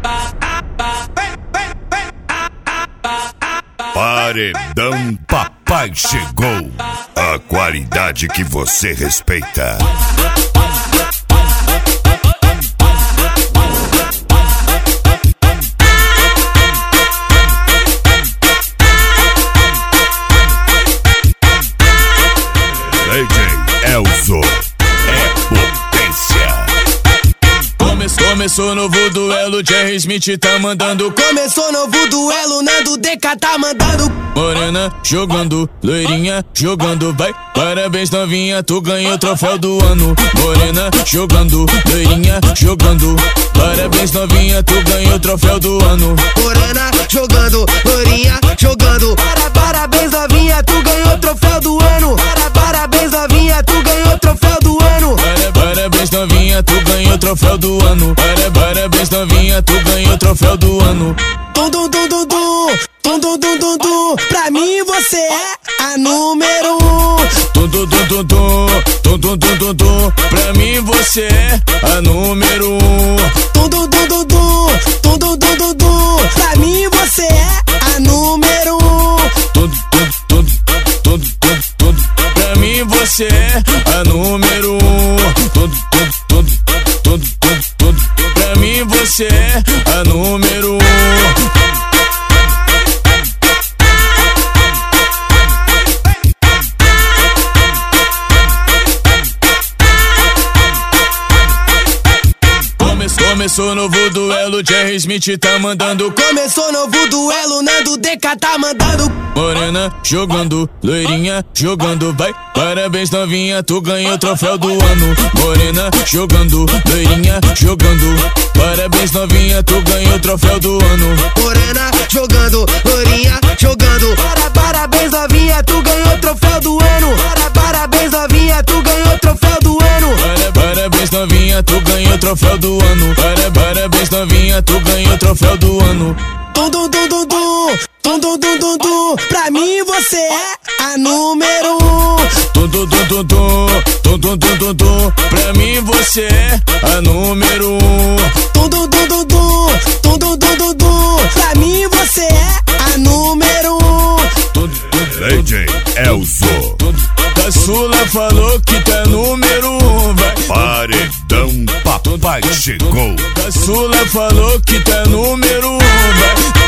Paredão Papai chegou, a qualidade que você respeita. DJ Elzo é potência. Começou novo duelo, Jerry Smith tá mandando. Começou novo duelo, Nando DK tá mandando. Morena jogando, loirinha jogando, vai. Parabéns novinha, tu ganhou o troféu do ano. Morena jogando, loirinha jogando. Parabéns novinha, tu ganhou o troféu do ano. Morena jogando, loirinha jogando. Parabéns novinha, tu ganhou o troféu do ano. Parabéns novinha, tu ganhou o troféu do ano. Parabéns novinha, tu ganhou o troféu do ano. Parabéns novinha, tu ganhou o troféu do ano. Tum tum tum tum tum, tum tum tum tum tum. Pra mim você é a número 1. Tum tum tum tum tum, tum tum tum tum tum. Pra mim você é a número 1. Tum tum tum tum tum, tum tum tum tum tum. Pra mim você é a número 1. Tum tum tum tum tum tum. Pra mim você é a número 1. Tum tum tum tum tum tum. Pra mim você é a número 1. Começou novo duelo, Jerry Smith tá mandando. Começou novo duelo, Nando DK tá mandando. Morena jogando, loirinha jogando, vai. Parabéns novinha, tu ganhou o troféu do ano. Morena jogando, loirinha jogando. Parabéns novinha, tu ganhou o troféu do ano. Morena jogando, loirinha jogando. Parabéns novinha, tu ganhou o troféu do ano. Parabéns novinha, tu ganhou o troféu do ano. Parabéns novinha, tu ganhou o troféu do ano. Parabéns novinha, tu ganhou o troféu do ano. Tum tum tum tum tum, tum tum tum tum tum. Pra mim você é a número 1. Tum tum tum tum tum, tum tum tum tum tum. Pra mim você é a número 1. Tum tum tum tum tum, tum tum tum tum tum. Pra mim você é a número 1. DJ Elzo. Caçula falou que tá número 1, vai. Paredão Papai chegou. Caçula falou que tá número 1, vai.